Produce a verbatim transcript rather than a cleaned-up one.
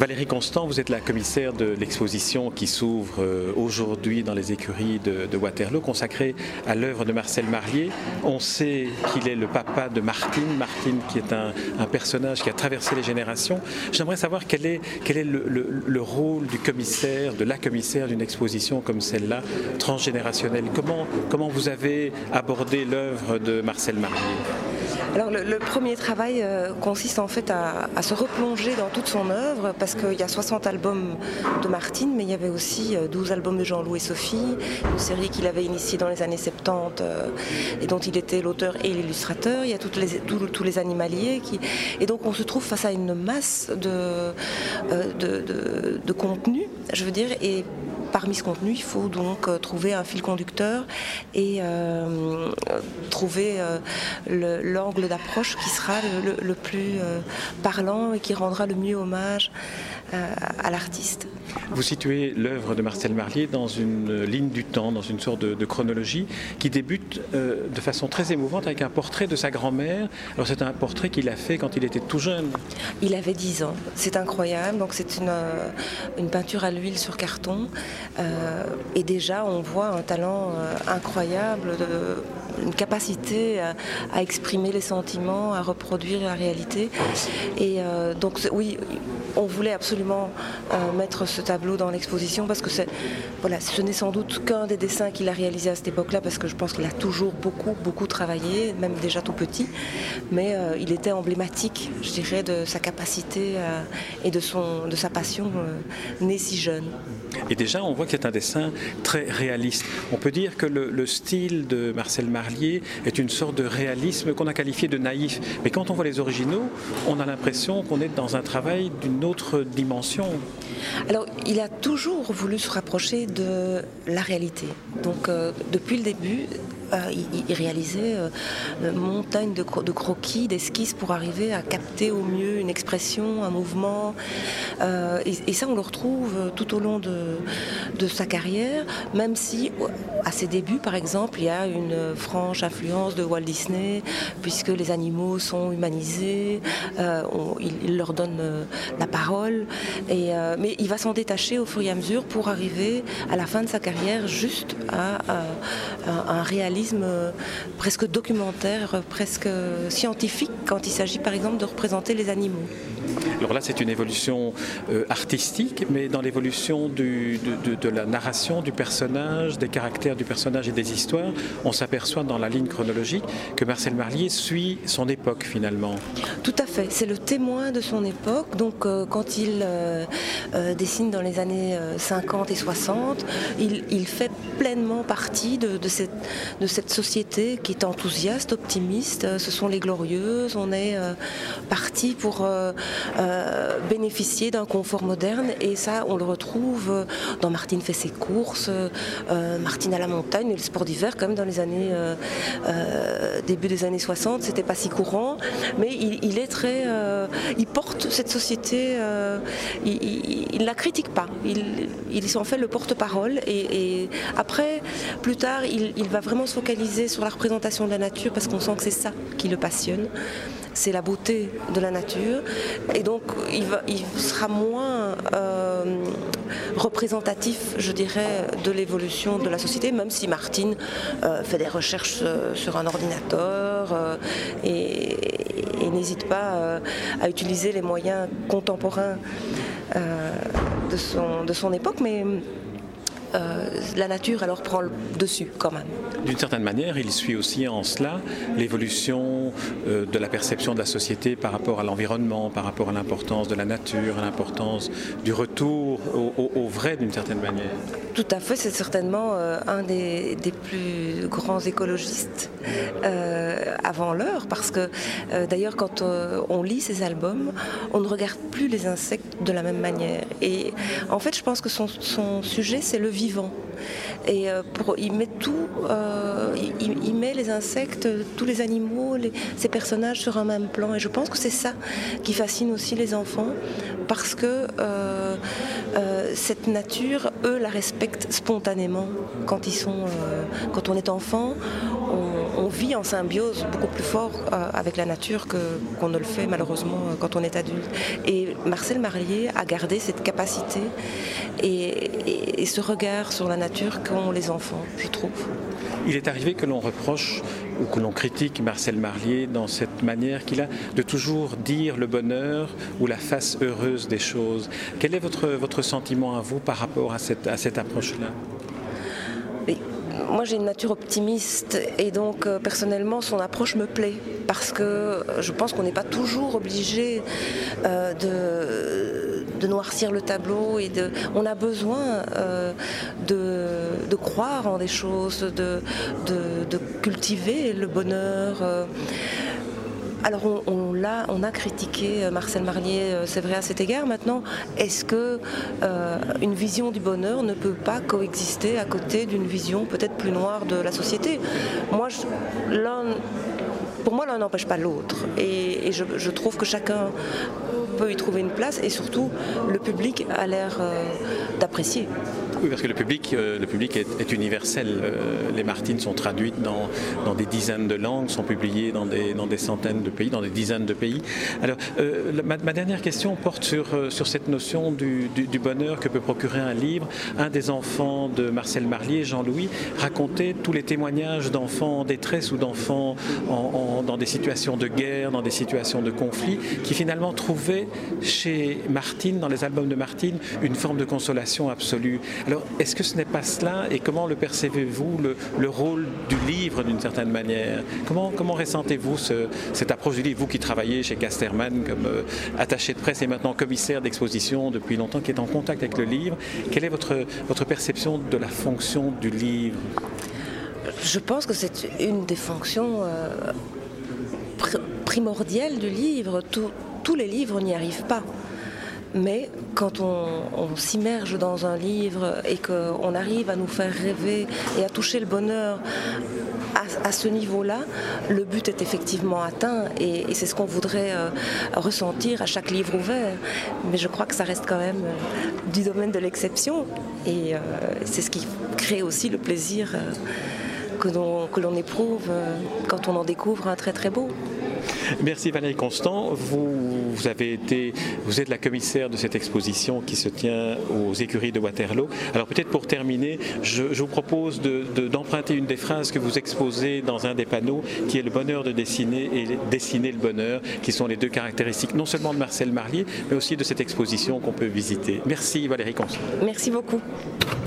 Valérie Constant, vous êtes la commissaire de l'exposition qui s'ouvre euh, aujourd'hui dans les écuries de, de Waterloo, consacrée à l'œuvre de Marcel Marlier. On sait qu'il est le papa de Martine, Martine qui est un, un personnage qui a traversé les générations. J'aimerais savoir quel est, quel est le, le, le rôle du commissaire, de la commissaire d'une exposition comme celle-là, transgénérationnelle. Comment, comment vous avez abordé l'œuvre de Marcel Marlier ? Alors le, le premier travail euh, consiste en fait à, à se replonger dans toute son œuvre, parce qu'il y a soixante albums de Martine, mais il y avait aussi euh, douze albums de Jean-Loup et Sophie, une série qu'il avait initiée dans les années soixante-dix euh, et dont il était l'auteur et l'illustrateur. Il y a toutes les, tous, tous les animaliers qui... et donc on se trouve face à une masse de, euh, de, de, de contenu, je veux dire, et parmi ce contenu, il faut donc euh, trouver un fil conducteur et euh, trouver euh, le, l'angle d'approche qui sera le, le, le plus euh, parlant et qui rendra le mieux hommage euh, à l'artiste. Vous situez l'œuvre de Marcel Marlier dans une ligne du temps, dans une sorte de, de chronologie qui débute euh, de façon très émouvante avec un portrait de sa grand-mère. Alors c'est un portrait qu'il a fait quand il était tout jeune. Il avait dix ans, c'est incroyable. Donc c'est une, une peinture à l'huile sur carton. Euh, et déjà on voit un talent euh, incroyable, de, une capacité à, à exprimer les sentiments, à reproduire la réalité. Et euh, donc oui, on voulait absolument euh, mettre ce tableau dans l'exposition parce que c'est, voilà, ce n'est sans doute qu'un des dessins qu'il a réalisé à cette époque-là, parce que je pense qu'il a toujours beaucoup, beaucoup travaillé, même déjà tout petit, mais euh, il était emblématique, je dirais, de sa capacité euh, et de, son, de sa passion euh, née si jeune. Et déjà, on voit que c'est un dessin très réaliste. On peut dire que le, le style de Marcel Marlier est une sorte de réalisme qu'on a qualifié de naïf. Mais quand on voit les originaux, on a l'impression qu'on est dans un travail d'une autre dimension. Alors, il a toujours voulu se rapprocher de la réalité. Donc, euh, depuis le début, euh, il, il réalisait euh, une montagne de, cro- de croquis, d'esquisses pour arriver à capter au mieux une expression, un mouvement. Euh, et, et ça, on le retrouve tout au long de, de sa carrière, même si, à ses débuts, par exemple, il y a une franche influence de Walt Disney, puisque les animaux sont humanisés, euh, on, il, il leur donne euh, la parole. Et, euh, mais il va s'en détacher au fur et à mesure pour arriver à la fin de sa carrière juste à, à, à un réalisme presque documentaire, presque scientifique, quand il s'agit par exemple de représenter les animaux. Alors là, c'est une évolution euh, artistique, mais dans l'évolution du, de, de, de la narration du personnage, des caractères du personnage et des histoires, on s'aperçoit dans la ligne chronologique que Marcel Marlier suit son époque finalement. Tout à fait, c'est le témoin de son époque. Donc euh, quand il euh, euh, dessine dans les années euh, cinquante et soixante, il, il fait pleinement partie de, de, cette, de cette société qui est enthousiaste, optimiste. Ce sont les glorieuses, on est euh, parti pour... Euh, Euh, bénéficier d'un confort moderne, et ça on le retrouve dans Martine fait ses courses, euh, Martine à la montagne, et le sport d'hiver quand même dans les années euh, euh, début des années soixante, c'était pas si courant, mais il, il est très euh, il porte cette société, euh, il, il, il la critique pas, il, il en fait le porte-parole, et, et après plus tard il, il va vraiment se focaliser sur la représentation de la nature, parce qu'on sent que c'est ça qui le passionne, c'est la beauté de la nature, et donc il, va, il sera moins euh, représentatif, je dirais, de l'évolution de la société, même si Martine euh, fait des recherches euh, sur un ordinateur euh, et, et n'hésite pas euh, à utiliser les moyens contemporains euh, de, son, de son époque, mais Euh, la nature alors prend le dessus quand même. D'une certaine manière, il suit aussi en cela l'évolution euh, de la perception de la société par rapport à l'environnement, par rapport à l'importance de la nature, à l'importance du retour au, au, au vrai d'une certaine manière. Tout à fait, c'est certainement euh, un des, des plus grands écologistes euh, avant l'heure, parce que euh, d'ailleurs quand euh, on lit ses albums, on ne regarde plus les insectes de la même manière. Et en fait, je pense que son, son sujet, c'est le vivant. Et euh, pour, il met tout, euh, il, il met les insectes, tous les animaux, les, ces personnages sur un même plan. Et je pense que c'est ça qui fascine aussi les enfants, parce que euh, euh, cette nature, eux, la respectent. respectent spontanément quand ils sont, euh, quand on est enfant. On, on vit en symbiose beaucoup plus fort euh, avec la nature que, qu'on ne le fait malheureusement quand on est adulte. Et Marcel Marlier a gardé cette capacité et, et, et ce regard sur la nature qu'ont les enfants, je trouve. Il est arrivé que l'on reproche ou que l'on critique Marcel Marlier dans cette manière qu'il a de toujours dire le bonheur ou la face heureuse des choses. Quel est votre, votre sentiment à vous par rapport à cette, à cette approche-là ? Et moi j'ai une nature optimiste et donc euh, personnellement son approche me plaît parce que je pense qu'on n'est pas toujours obligé euh, de, de noircir le tableau et de, on a besoin euh, de, de croire en des choses, de, de, de cultiver le bonheur. Euh, Alors on, on, l'a, on a critiqué Marcel Marlier, c'est vrai à cet égard. Maintenant, est-ce que euh, une vision du bonheur ne peut pas coexister à côté d'une vision peut-être plus noire de la société ? Moi, je, l'un, pour moi, l'un n'empêche pas l'autre. Et, et je, je trouve que chacun peut y trouver une place et surtout le public a l'air euh, d'apprécier. Oui, parce que le public, euh, le public est, est universel. Euh, les Martines sont traduites dans, dans des dizaines de langues, sont publiées dans des, dans des centaines de pays, dans des dizaines de pays. Alors, euh, ma, ma dernière question porte sur, euh, sur cette notion du, du, du bonheur que peut procurer un livre. Un des enfants de Marcel Marlier, Jean-Louis, racontait tous les témoignages d'enfants en détresse ou d'enfants en, en, dans des situations de guerre, dans des situations de conflit, qui finalement trouvaient chez Martine, dans les albums de Martine, une forme de consolation absolue. Alors, est-ce que ce n'est pas cela et comment le percevez-vous, le, le rôle du livre d'une certaine manière ? Comment, comment ressentez-vous ce, cette approche du livre, vous qui travaillez chez Casterman comme euh, attaché de presse et maintenant commissaire d'exposition depuis longtemps, qui est en contact avec le livre, quelle est votre, votre perception de la fonction du livre ? Je pense que c'est une des fonctions euh, pr- primordiales du livre. Tout, tous les livres n'y arrivent pas. Mais quand on, on s'immerge dans un livre et qu'on arrive à nous faire rêver et à toucher le bonheur à, à ce niveau-là, le but est effectivement atteint et, et c'est ce qu'on voudrait euh, ressentir à chaque livre ouvert. Mais je crois que ça reste quand même euh, du domaine de l'exception et euh, c'est ce qui crée aussi le plaisir euh, que, l'on, que l'on éprouve euh, quand on en découvre un très très beau. Merci Valérie Constant. Vous, vous, avez été, vous êtes la commissaire de cette exposition qui se tient aux écuries de Waterloo. Alors peut-être pour terminer, je, je vous propose de, de, d'emprunter une des phrases que vous exposez dans un des panneaux, qui est le bonheur de dessiner et dessiner le bonheur, qui sont les deux caractéristiques non seulement de Marcel Marlier, mais aussi de cette exposition qu'on peut visiter. Merci Valérie Constant. Merci beaucoup.